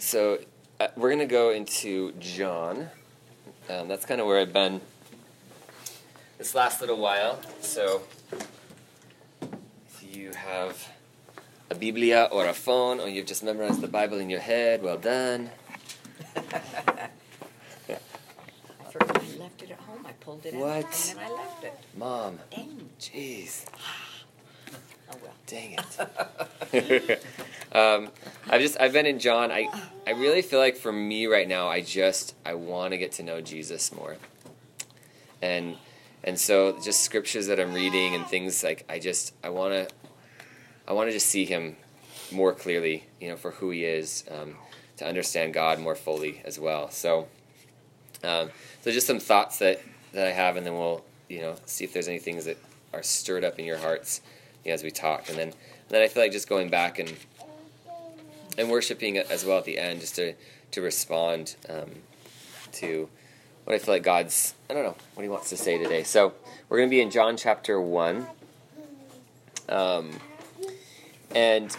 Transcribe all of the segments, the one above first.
So we're going to go into John. That's kind of where I've been this last little while. So if you have a Biblia or a phone, or you've just memorized the Bible in your head, well done. I forgot I left it at home. I pulled it out What? and then I left it. Mom. Dang. Jeez. Oh well. Dang it. I've been in John. I really feel like for me right now, I want to get to know Jesus more. And so just scriptures that I'm reading and things like I want to just see him more clearly, for who he is, to understand God more fully as well. So just some thoughts that I have, and then we'll, see if there's any things that are stirred up in your hearts as we talk. And then I feel like just going back and worshiping as well at the end, just to respond to what I feel like God's, what he wants to say today. So we're going to be in John chapter 1. And,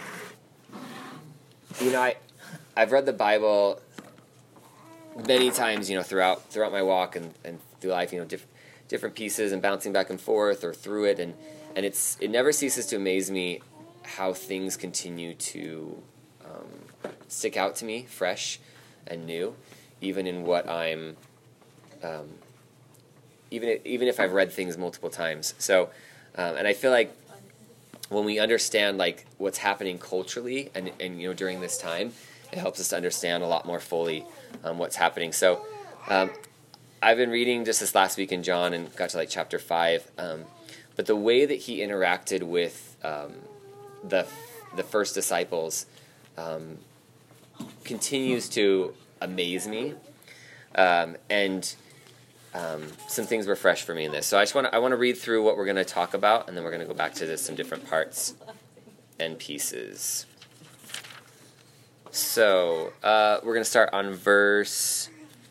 I've read the Bible many times, throughout my walk and through life, different pieces and bouncing back and forth or through it. And it never ceases to amaze me how things continue to stick out to me fresh and new, even in what I'm, even if I've read things multiple times. So, and I feel like when we understand like what's happening culturally and during this time, it helps us to understand a lot more fully what's happening. So, I've been reading just this last week in John and got to like chapter 5. But the way that he interacted with the first disciples continues to amaze me, and some things were fresh for me in this. So I want to read through what we're going to talk about, and then we're going to go back to some different parts and pieces. So we're going to start on verse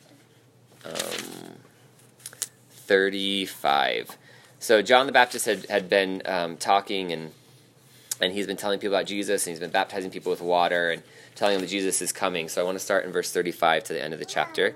35. So John the Baptist had been talking, and he's been telling people about Jesus, and he's been baptizing people with water and telling them that Jesus is coming. So I want to start in verse 35 to the end of the chapter.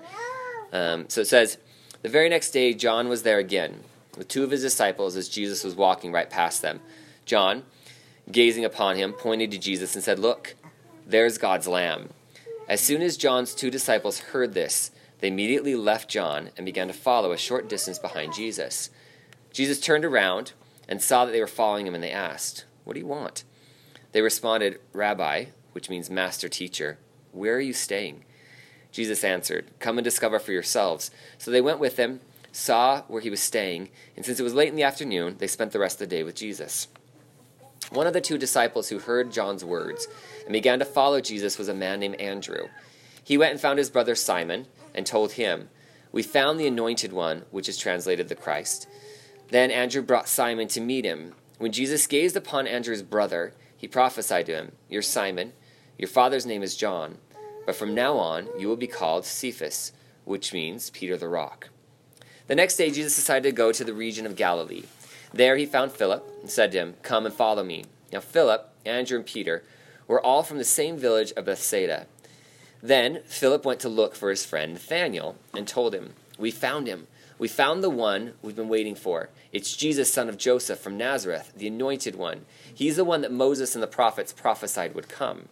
So it says, "The very next day John was there again with two of his disciples as Jesus was walking right past them. John, gazing upon him, pointed to Jesus and said, 'Look, there's God's Lamb.' As soon as John's two disciples heard this, they immediately left John and began to follow a short distance behind Jesus. Jesus turned around and saw that they were following him, and they asked, 'What do you want?' They responded, 'Rabbi,' which means master, teacher, 'where are you staying?' Jesus answered, 'Come and discover for yourselves.' So they went with him, saw where he was staying, and since it was late in the afternoon, they spent the rest of the day with Jesus. One of the two disciples who heard John's words and began to follow Jesus was a man named Andrew. He went and found his brother Simon and told him, 'We found the Anointed One,' which is translated the Christ. Then Andrew brought Simon to meet him. When Jesus gazed upon Andrew's brother, he prophesied to him, 'You're Simon, your father's name is John, but from now on you will be called Cephas,' which means Peter the Rock." The next day Jesus decided to go to the region of Galilee. There he found Philip and said to him, "Come and follow me." Now Philip, Andrew, and Peter were all from the same village of Bethsaida. Then Philip went to look for his friend Nathanael and told him, "We found him. We found the one we've been waiting for. It's Jesus, son of Joseph from Nazareth, the Anointed One. He's the one that Moses and the prophets prophesied would come."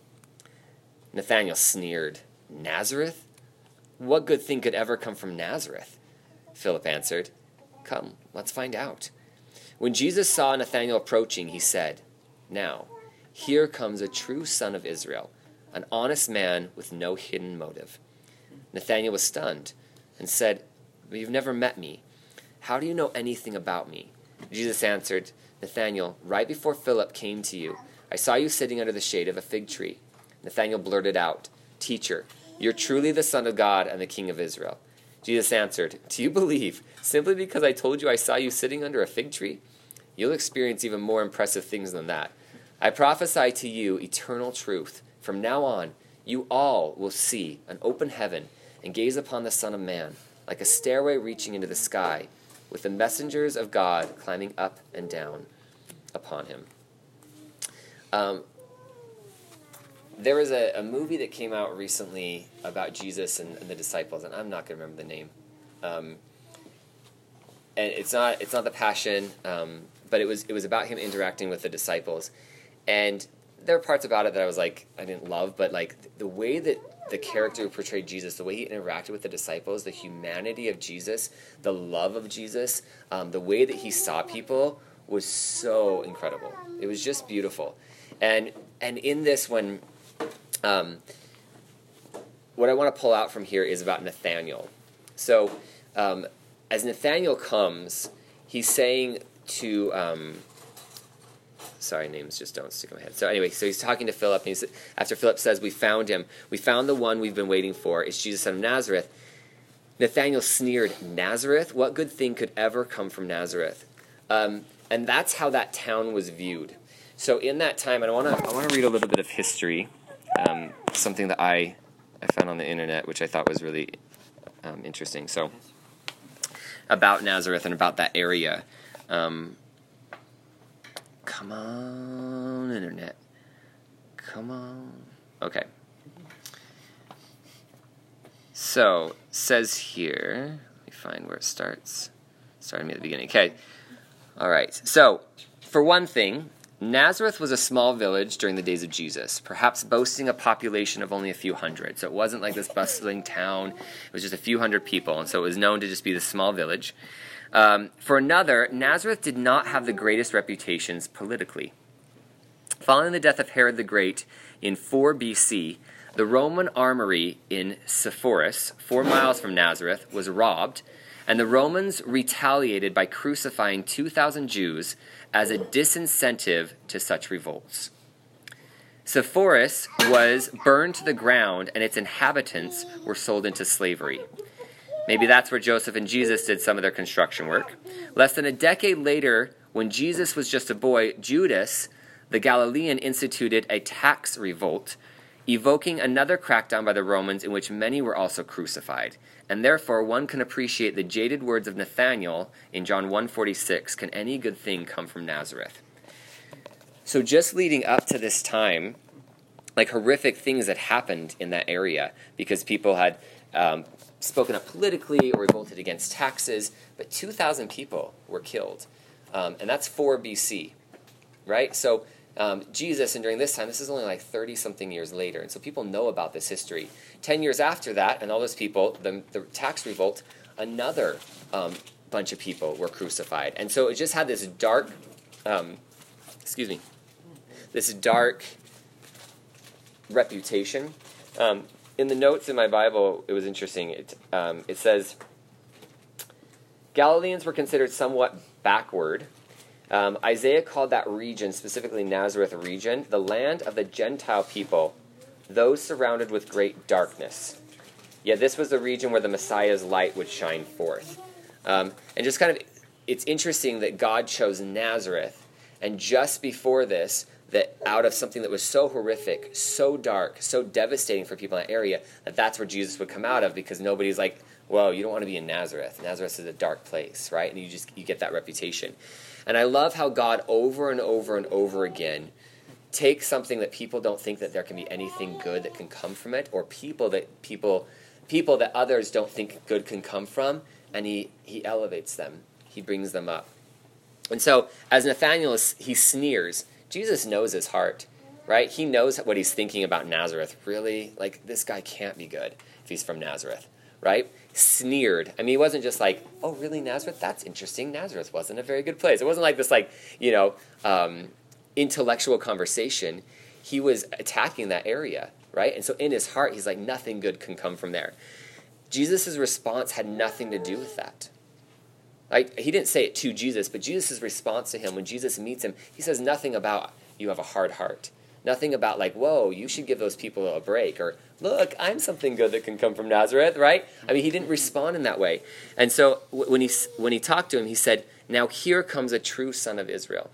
Nathanael sneered, "Nazareth? What good thing could ever come from Nazareth?" Philip answered, "Come, let's find out." When Jesus saw Nathanael approaching, he said, "Now, here comes a true son of Israel, an honest man with no hidden motive." Nathanael was stunned and said, "But you've never met me. How do you know anything about me?" Jesus answered, "Nathanael, right before Philip came to you, I saw you sitting under the shade of a fig tree." Nathanael blurted out, "Teacher, you're truly the Son of God and the King of Israel." Jesus answered, "Do you believe simply because I told you I saw you sitting under a fig tree? You'll experience even more impressive things than that. I prophesy to you eternal truth. From now on, you all will see an open heaven and gaze upon the Son of Man like a stairway reaching into the sky, with the messengers of God climbing up and down upon him." there was a movie that came out recently about Jesus and the disciples, and I'm not going to remember the name. And it's not the Passion, but it was about him interacting with the disciples. And there are parts about it that I was like, I didn't love, but like the way that the character who portrayed Jesus, the way he interacted with the disciples, the humanity of Jesus, the love of Jesus, the way that he saw people was so incredible. It was just beautiful. And in this one, what I want to pull out from here is about Nathanael. So as Nathanael comes, he's saying to... sorry, names just don't stick in my head. So anyway, so he's talking to Philip, and after Philip says, we found him. We found the one we've been waiting for. It's Jesus, son of Nazareth. Nathanael sneered, Nazareth? What good thing could ever come from Nazareth? And that's how that town was viewed. So in that time, and I want to read a little bit of history, something that I found on the internet, which I thought was really interesting. So about Nazareth and about that area. Come on, internet. Come on. Okay. So, says here, let me find where it starts. Starting at the beginning. Okay. All right. So, for one thing, Nazareth was a small village during the days of Jesus, perhaps boasting a population of only a few hundred. So it wasn't like this bustling town. It was just a few hundred people, and so it was known to just be this small village. For another, Nazareth did not have the greatest reputations politically. Following the death of Herod the Great in 4 BC, the Roman armory in Sepphoris, 4 miles from Nazareth, was robbed, and the Romans retaliated by crucifying 2,000 Jews as a disincentive to such revolts. Sepphoris was burned to the ground, and its inhabitants were sold into slavery. Maybe that's where Joseph and Jesus did some of their construction work. Less than a decade later, when Jesus was just a boy, Judas, the Galilean, instituted a tax revolt, evoking another crackdown by the Romans in which many were also crucified. And therefore, one can appreciate the jaded words of Nathanael in John 1:46, "Can any good thing come from Nazareth?" So just leading up to this time, like horrific things had happened in that area because people had spoken up politically or revolted against taxes, but 2,000 people were killed. And that's 4 BC, right? So Jesus, and during this time, this is only like 30-something years later, and so people know about this history. 10 years after that, and all those people, the tax revolt, another bunch of people were crucified. And so it just had this dark, this dark reputation. In the notes in my Bible, it was interesting. It says, Galileans were considered somewhat backward. Isaiah called that region, specifically Nazareth region, the land of the Gentile people, those surrounded with great darkness. Yet this was the region where the Messiah's light would shine forth. And just kind of, it's interesting that God chose Nazareth, and just before this, that out of something that was so horrific, so dark, so devastating for people in that area, that's where Jesus would come out of, because nobody's like, well, you don't want to be in Nazareth. Nazareth is a dark place, right? And you get that reputation. And I love how God over and over and over again takes something that people don't think that there can be anything good that can come from it, or people that others don't think good can come from, and he elevates them. He brings them up. And so, as Nathanael, he sneers. Jesus knows his heart, right? He knows what he's thinking about Nazareth. Really? Like, this guy can't be good if he's from Nazareth, right? Sneered. I mean, he wasn't just like, oh, really, Nazareth? That's interesting. Nazareth wasn't a very good place. It wasn't like this, intellectual conversation. He was attacking that area, right? And so in his heart, he's like, nothing good can come from there. Jesus' response had nothing to do with that. Like, he didn't say it to Jesus, but Jesus' response to him, when Jesus meets him, he says nothing about, you have a hard heart. Nothing about like, whoa, you should give those people a break, or look, I'm something good that can come from Nazareth, right? I mean, he didn't respond in that way. And so when he talked to him, he said, now here comes a true son of Israel.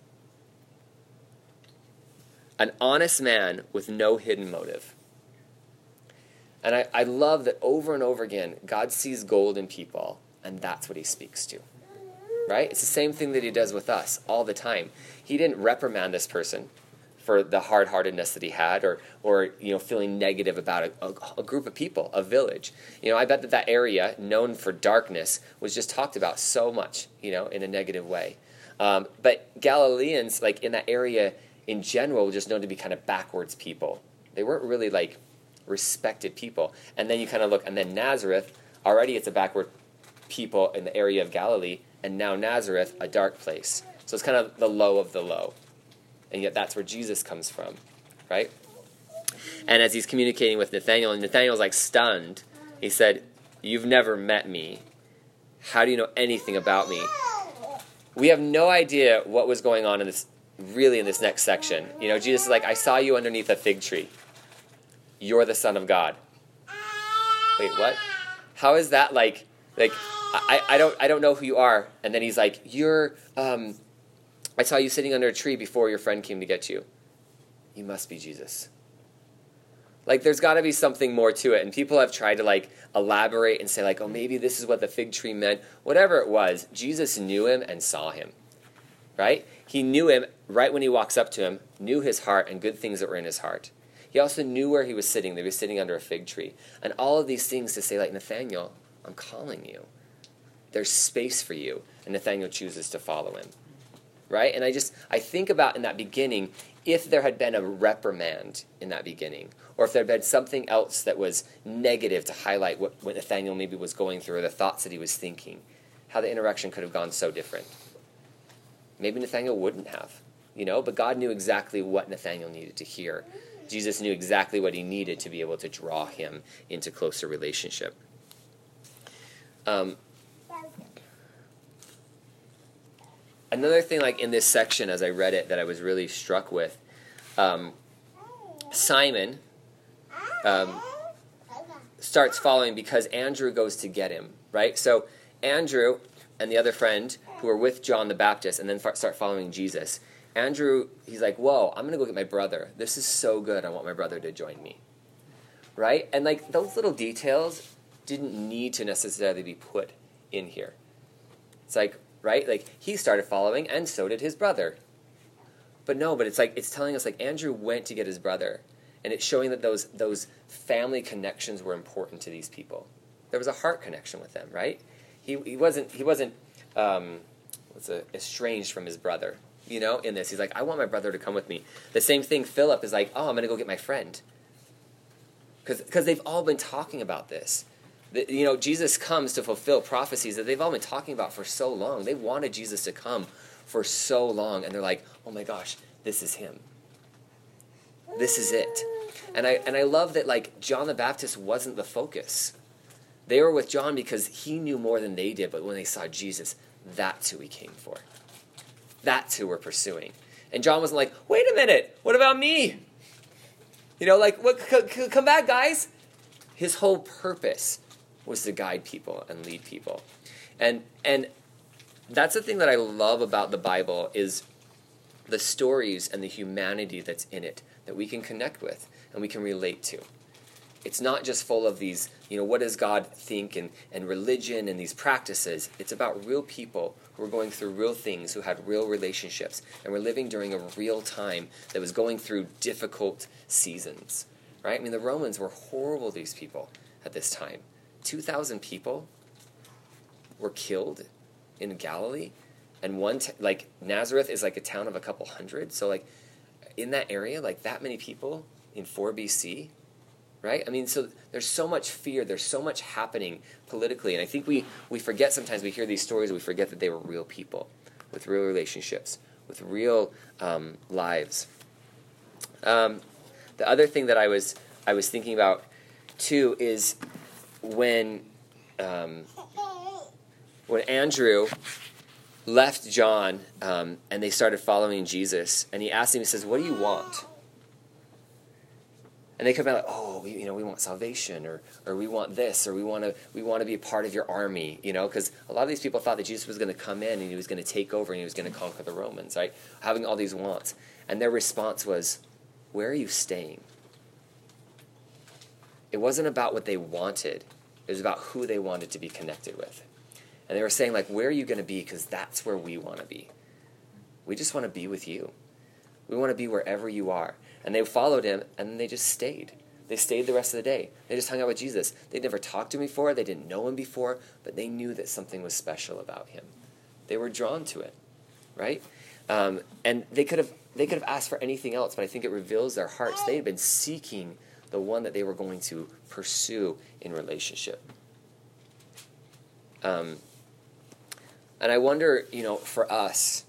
An honest man with no hidden motive. And I love that over and over again, God sees gold in people, and that's what he speaks to. Right? It's the same thing that he does with us all the time. He didn't reprimand this person for the hard-heartedness that he had, or feeling negative about a group of people, a village. I bet that area known for darkness was just talked about so much, in a negative way. But Galileans, like in that area in general, were just known to be kind of backwards people. They weren't really like respected people. And then you kind of look, and then Nazareth, already it's a backward people in the area of Galilee, and now Nazareth, a dark place. So it's kind of the low of the low. And yet that's where Jesus comes from, right? And as he's communicating with Nathanael, and Nathanael's like stunned, he said, "You've never met me. How do you know anything about me?" We have no idea what was going on in this next section. Jesus is like, "I saw you underneath a fig tree. You're the Son of God." Wait, what? How is that like I don't know who you are. And then he's like, I saw you sitting under a tree before your friend came to get you. You must be Jesus. Like, there's got to be something more to it. And people have tried to, like, elaborate and say, like, oh, maybe this is what the fig tree meant. Whatever it was, Jesus knew him and saw him, right? He knew him right when he walks up to him, knew his heart and good things that were in his heart. He also knew where he was sitting. That he was sitting under a fig tree. And all of these things to say, like, Nathanael, I'm calling you. There's space for you. And Nathanael chooses to follow him. Right? And I think about in that beginning, if there had been a reprimand in that beginning, or if there had been something else that was negative to highlight what Nathanael maybe was going through, or the thoughts that he was thinking, how the interaction could have gone so different. Maybe Nathanael wouldn't have, but God knew exactly what Nathanael needed to hear. Jesus knew exactly what he needed to be able to draw him into closer relationship. Another thing, like in this section, as I read it, that I was really struck with, Simon starts following because Andrew goes to get him, right? So Andrew and the other friend who are with John the Baptist and then start following Jesus. Andrew, he's like, whoa, I'm going to go get my brother. This is so good. I want my brother to join me, right? And like those little details didn't need to necessarily be put in here. It's like, right? Like, he started following, and so did his brother. But it's telling us, like, Andrew went to get his brother, and it's showing that those family connections were important to these people. There was a heart connection with them, right? He wasn't estranged from his brother, in this. He's like, I want my brother to come with me. The same thing, Philip is like, oh, I'm going to go get my friend. Because they've all been talking about this. Jesus comes to fulfill prophecies that they've all been talking about for so long. They wanted Jesus to come for so long, and they're like, oh my gosh, this is him. This is it. And I love that, like, John the Baptist wasn't the focus. They were with John because he knew more than they did, but when they saw Jesus, that's who he came for. That's who we're pursuing. And John wasn't like, wait a minute, what about me? Come back, guys. His whole purpose was to guide people and lead people. And that's the thing that I love about the Bible is the stories and the humanity that's in it that we can connect with and we can relate to. It's not just full of these, what does God think and religion and these practices. It's about real people who are going through real things, who had real relationships, and were living during a real time that was going through difficult seasons. Right? I mean, the Romans were horrible, these people, at this time. 2,000 people were killed in Galilee, and Nazareth is like a town of a couple hundred. So like in that area, like that many people in 4 BC, right? I mean, so there's so much fear, there's so much happening politically, and I think we forget sometimes. We hear these stories, we forget that they were real people with real relationships, with real lives. The other thing that I was thinking about too is when Andrew left John and they started following Jesus, and he asked him, he says, what do you want? And they come out like, oh, we want salvation, or we want this, or we want to be a part of your army, because a lot of these people thought that Jesus was going to come in and he was going to take over and he was going to conquer the Romans, right? Having all these wants. And their response was, where are you staying? It wasn't about what they wanted. It was about who they wanted to be connected with. And they were saying, like, where are you going to be? Because that's where we want to be. We just want to be with you. We want to be wherever you are. And they followed him, and then they just stayed. They stayed the rest of the day. They just hung out with Jesus. They'd never talked to him before. They didn't know him before, but they knew that something was special about him. They were drawn to it, right? And they could have asked for anything else, but I think it reveals their hearts. They had been seeking the one that they were going to pursue in relationship. And I wonder, for us,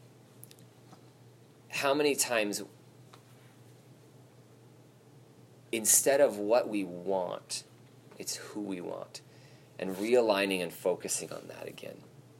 how many times, instead of what we want, it's who we want, and realigning and focusing on that again.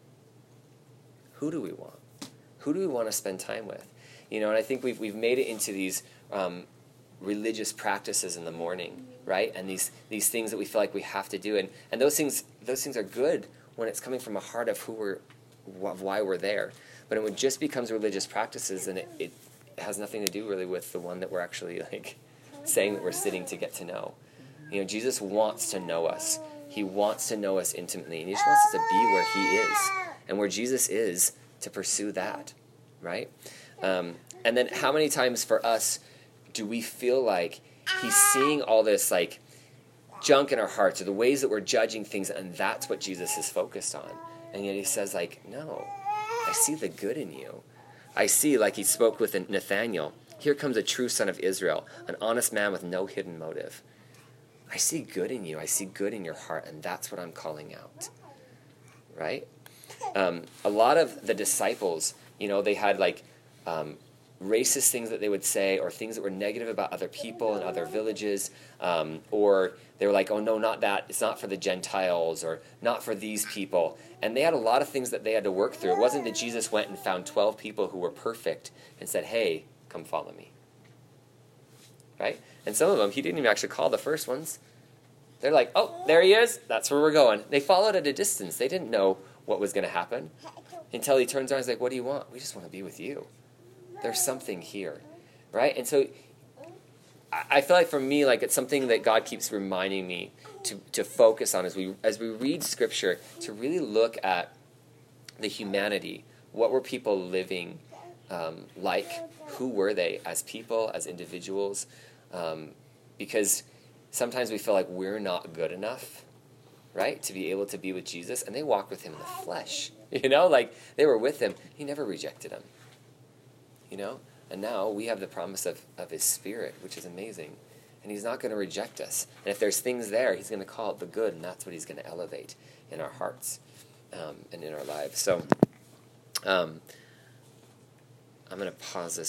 Who do we want? Who do we want to spend time with? And I think we've made it into these religious practices in the morning, right? And these things that we feel like we have to do, and those things are good when it's coming from a heart of why we're there. But when it just becomes religious practices, then it has nothing to do really with the one that we're actually saying that we're sitting to get to know. Jesus wants to know us. He wants to know us intimately, and he just wants us to be where he is, and where Jesus is, to pursue that, right? And then how many times for us do we feel like he's seeing all this junk in our hearts, or the ways that we're judging things, and that's what Jesus is focused on? And yet he says no, I see the good in you. I see, like he spoke with Nathanael, here comes a true son of Israel, an honest man with no hidden motive. I see good in you. I see good in your heart, and that's what I'm calling out, right? A lot of the disciples, they had racist things that they would say, or things that were negative about other people and other villages, or they were like, oh no, not that, it's not for the Gentiles, or not for these people. And they had a lot of things that they had to work through. It wasn't that Jesus went and found 12 people who were perfect and said, hey, come follow me, right? And some of them, he didn't even actually call the first ones. They're like, oh, there he is, that's where we're going. They followed at a distance. They didn't know what was going to happen until he turns around and is like, what do you want? We just want to be with you. There's something here, right? And so I feel like for me, it's something that God keeps reminding me to focus on as we read Scripture, to really look at the humanity. What were people living like? Who were they as people, as individuals? Because sometimes we feel like we're not good enough, right, to be able to be with Jesus. And they walked with him in the flesh, they were with him. He never rejected them, And now we have the promise of his Spirit, which is amazing. And he's not going to reject us. And if there's things there, he's going to call it the good, and that's what he's going to elevate in our hearts and in our lives. So I'm going to pause this